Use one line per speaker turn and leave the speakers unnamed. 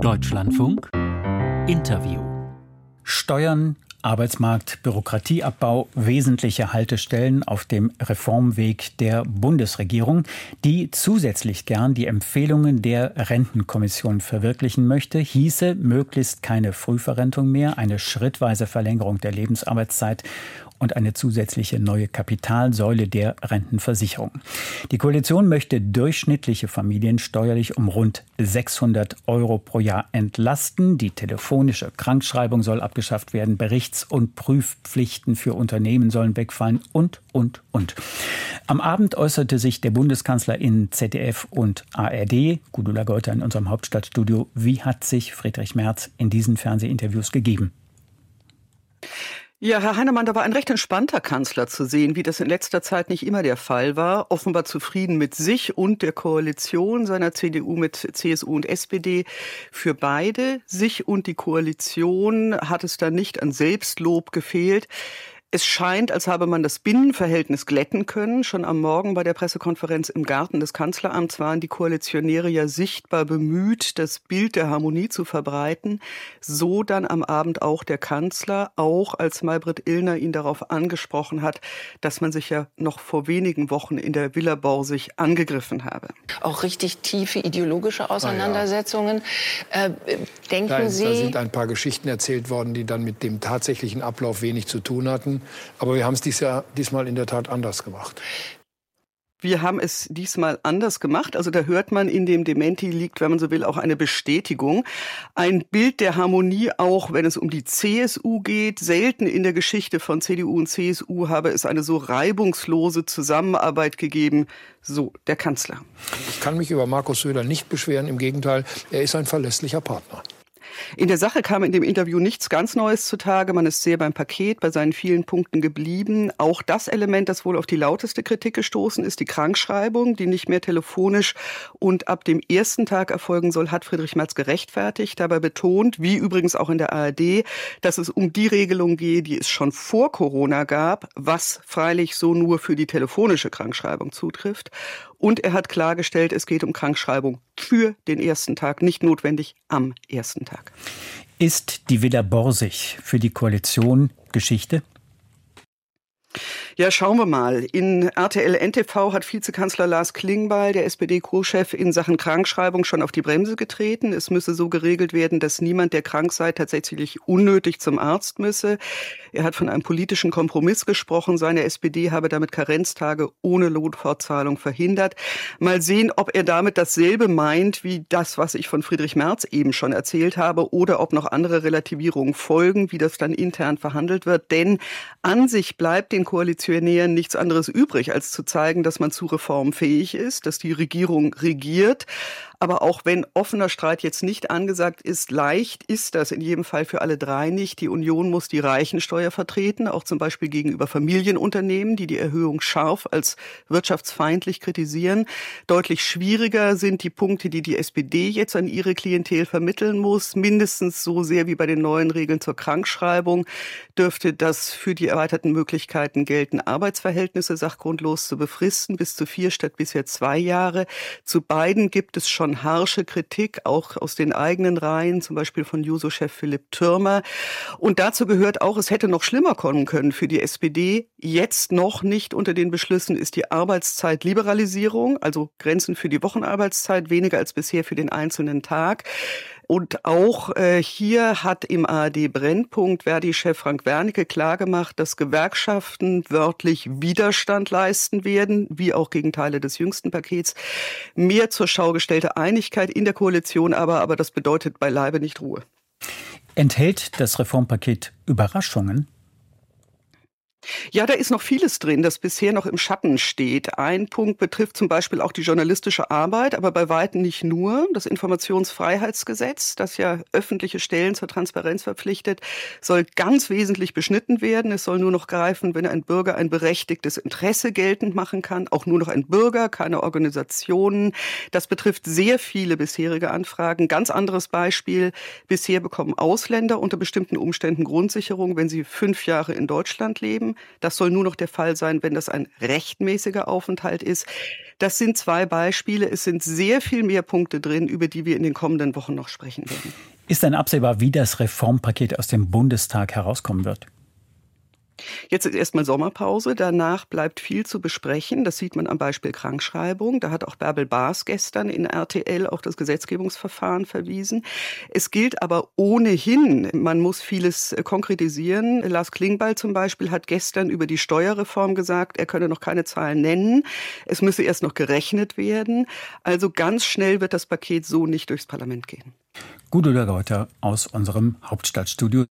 Deutschlandfunk Interview. Steuern, Arbeitsmarkt, Bürokratieabbau, wesentliche Haltestellen auf dem Reformweg der Bundesregierung, die zusätzlich gern die Empfehlungen der Rentenkommission verwirklichen möchte, hieße möglichst keine Frühverrentung mehr, eine schrittweise Verlängerung der Lebensarbeitszeit und eine zusätzliche neue Kapitalsäule der Rentenversicherung. Die Koalition möchte durchschnittliche Familien steuerlich um rund 600 € pro Jahr entlasten. Die telefonische Krankschreibung soll abgeschafft werden, Berichts- und Prüfpflichten für Unternehmen sollen wegfallen und. Am Abend äußerte sich der Bundeskanzler in ZDF und ARD, Gudula Geuter in unserem Hauptstadtstudio. Wie hat sich Friedrich Merz in diesen Fernsehinterviews gegeben?
Ja, Herr Heinemann, da war ein recht entspannter Kanzler zu sehen, wie das in letzter Zeit nicht immer der Fall war. Offenbar zufrieden mit sich und der Koalition seiner CDU mit CSU und SPD. Für beide, sich und die Koalition, hat es da nicht an Selbstlob gefehlt. Es scheint, als habe man das Binnenverhältnis glätten können. Schon am Morgen bei der Pressekonferenz im Garten des Kanzleramts waren die Koalitionäre ja sichtbar bemüht, das Bild der Harmonie zu verbreiten. So dann am Abend auch der Kanzler, auch als Maybrit Illner ihn darauf angesprochen hat, dass man sich ja noch vor wenigen Wochen in der Villa Borsig angegriffen habe.
Auch richtig tiefe ideologische Auseinandersetzungen. Denken Sie...
Da sind ein paar Geschichten erzählt worden, die dann mit dem tatsächlichen Ablauf wenig zu tun hatten. Aber wir haben es diesmal in der Tat anders gemacht.
Wir haben es diesmal anders gemacht. Also da hört man, in dem Dementi liegt, wenn man so will, auch eine Bestätigung. Ein Bild der Harmonie auch, wenn es um die CSU geht. Selten in der Geschichte von CDU und CSU habe es eine so reibungslose Zusammenarbeit gegeben. So der Kanzler.
Ich kann mich über Markus Söder nicht beschweren. Im Gegenteil, er ist ein verlässlicher Partner.
In der Sache kam in dem Interview nichts ganz Neues zutage. Man ist sehr beim Paket, bei seinen vielen Punkten geblieben. Auch das Element, das wohl auf die lauteste Kritik gestoßen ist, die Krankschreibung, die nicht mehr telefonisch und ab dem ersten Tag erfolgen soll, hat Friedrich Merz gerechtfertigt. Dabei betont, wie übrigens auch in der ARD, dass es um die Regelung gehe, die es schon vor Corona gab, was freilich so nur für die telefonische Krankschreibung zutrifft. Und er hat klargestellt, es geht um Krankschreibung für den ersten Tag, nicht notwendig am ersten Tag.
Ist die Villa Borsig für die Koalition Geschichte?
Ja, schauen wir mal. In RTL NTV hat Vizekanzler Lars Klingbeil, der SPD-Co-Chef, in Sachen Krankschreibung schon auf die Bremse getreten. Es müsse so geregelt werden, dass niemand, der krank sei, tatsächlich unnötig zum Arzt müsse. Er hat von einem politischen Kompromiss gesprochen. Seine SPD habe damit Karenztage ohne Lohnfortzahlung verhindert. Mal sehen, ob er damit dasselbe meint wie das, was ich von Friedrich Merz eben schon erzählt habe, oder ob noch andere Relativierungen folgen, wie das dann intern verhandelt wird. Denn an sich bleibt den Koalitionären nichts anderes übrig, als zu zeigen, dass man zu Reformen fähig ist, dass die Regierung regiert. Aber auch wenn offener Streit jetzt nicht angesagt ist, leicht ist das in jedem Fall für alle drei nicht. Die Union muss die Reichensteuer vertreten, auch zum Beispiel gegenüber Familienunternehmen, die die Erhöhung scharf als wirtschaftsfeindlich kritisieren. Deutlich schwieriger sind die Punkte, die die SPD jetzt an ihre Klientel vermitteln muss. Mindestens so sehr wie bei den neuen Regeln zur Krankschreibung dürfte das für die erweiterten Möglichkeiten gelten, Arbeitsverhältnisse sachgrundlos zu befristen, bis zu 4 statt bisher 2 Jahre. Zu beiden gibt es schon harsche Kritik, auch aus den eigenen Reihen, zum Beispiel von Juso-Chef Philipp Türmer. Und dazu gehört auch, es hätte noch schlimmer kommen können für die SPD. Jetzt noch nicht unter den Beschlüssen ist die Arbeitszeitliberalisierung, also Grenzen für die Wochenarbeitszeit, weniger als bisher für den einzelnen Tag. Und auch hier hat im ARD-Brennpunkt Verdi-Chef Frank Wernicke klargemacht, dass Gewerkschaften wörtlich Widerstand leisten werden, wie auch gegen Teile des jüngsten Pakets. Mehr zur Schau gestellte Einigkeit in der Koalition, aber das bedeutet beileibe nicht Ruhe.
Enthält das Reformpaket Überraschungen?
Ja, da ist noch vieles drin, das bisher noch im Schatten steht. Ein Punkt betrifft zum Beispiel auch die journalistische Arbeit, aber bei weitem nicht nur. Das Informationsfreiheitsgesetz, das ja öffentliche Stellen zur Transparenz verpflichtet, soll ganz wesentlich beschnitten werden. Es soll nur noch greifen, wenn ein Bürger ein berechtigtes Interesse geltend machen kann. Auch nur noch ein Bürger, keine Organisationen. Das betrifft sehr viele bisherige Anfragen. Ganz anderes Beispiel. Bisher bekommen Ausländer unter bestimmten Umständen Grundsicherung, wenn sie 5 Jahre in Deutschland leben. Reform. Das soll nur noch der Fall sein, wenn das ein rechtmäßiger Aufenthalt ist. Das sind 2 Beispiele. Es sind sehr viel mehr Punkte drin, über die wir in den kommenden Wochen noch sprechen werden.
Ist denn absehbar, wie das Reformpaket aus dem Bundestag herauskommen wird?
Jetzt ist erstmal Sommerpause, danach bleibt viel zu besprechen. Das sieht man am Beispiel Krankschreibung. Da hat auch Bärbel Baas gestern in RTL auf das Gesetzgebungsverfahren verwiesen. Es gilt aber ohnehin, man muss vieles konkretisieren. Lars Klingbeil zum Beispiel hat gestern über die Steuerreform gesagt, er könne noch keine Zahlen nennen. Es müsse erst noch gerechnet werden. Also ganz schnell wird das Paket so nicht durchs Parlament gehen.
Gudula Geuter aus unserem Hauptstadtstudio.